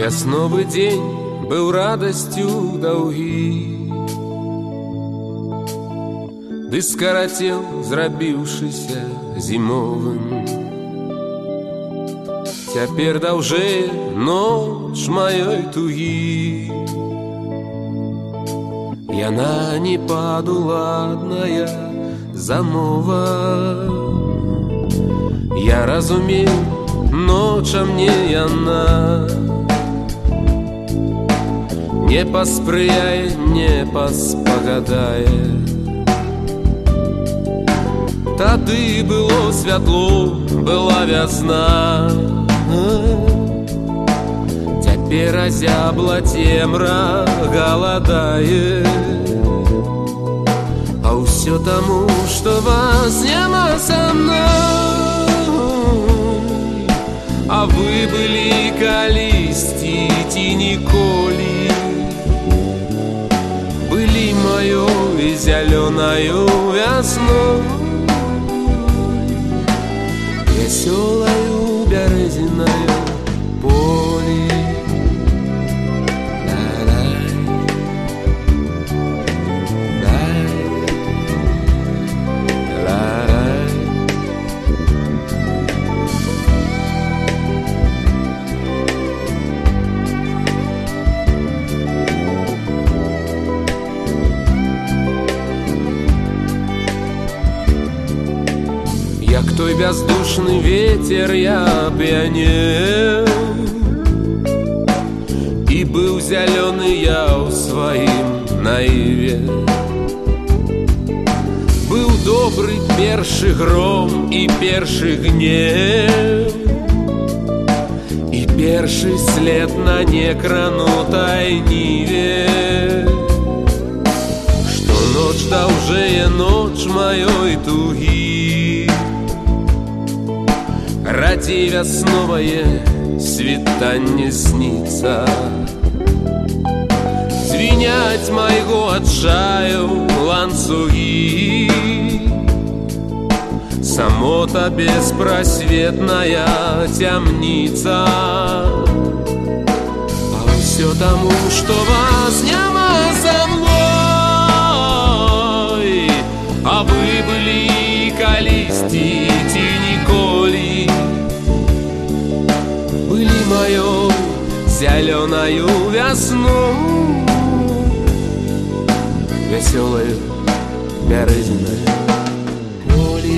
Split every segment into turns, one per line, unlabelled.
Вясновы дзень быў радасцю даўгі, ды скарацеў, зрабіўшыся зімовым. Цяпер даўжэй ноч маёй тугі, яна не падуладная замова. Я разумеў, ноча мне яна не паспрыяе, не паспагадае. Тады было святло, была вясна, цяпер азябла цемра галадае. А ўсё таму, што вас няма са мной, а вы былі калісьці ці ніколі. Былі маёй зялёнаю вясной, весёлаю бярэзінаю полі. Як той бяздушны ветер я п'янеў, і быў зялёны я ў сваім наіве. Быў добры першы гром і першы гнев, і першы след на некранутай ніве. Што ноч даўжэе ноч маёй тугі, радзей вясновае світанне сніцца. Звіняць майго адчаю ланцугі, самота беспрасветная цямніца. А ўсё таму, што вас няма са мной, а вы былі калісьці ці ніколі. Былі маёй зялёнаю вясной, весёлаю бярэзінаю полі.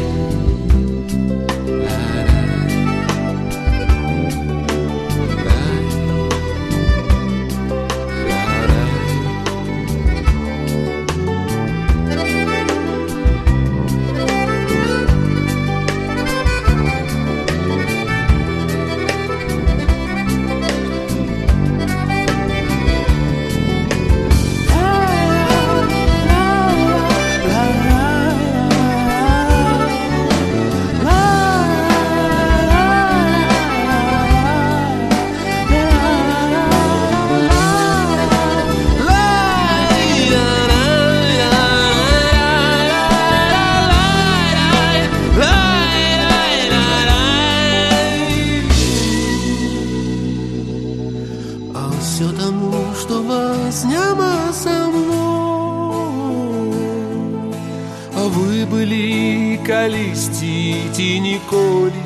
Всё тому, что вас няма со мной, а вы были калісьці ці ніколі.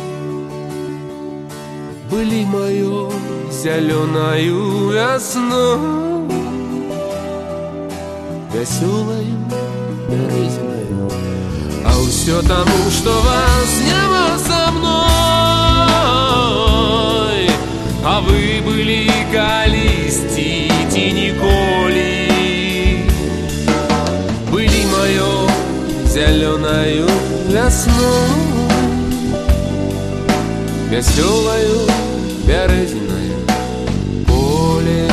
Былі маёй зялёнаю вясной, весёлаю бярэзінаю. А ўсё таму, што вас няма со мной, а вы былі калісьці ці ніколі. Былі маёй зялёнаю вясной, весёлаю бярэзінаю поле.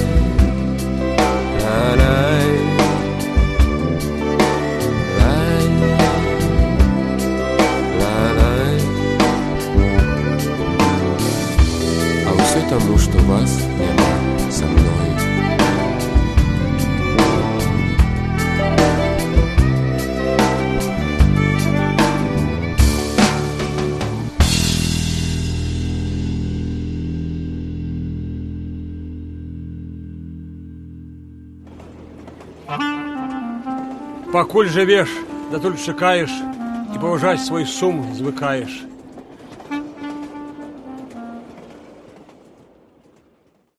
Тому, что вас няма со мной.
Пакуль жывеш, датуль чакаеш і паважаць свой сум звыкаеш.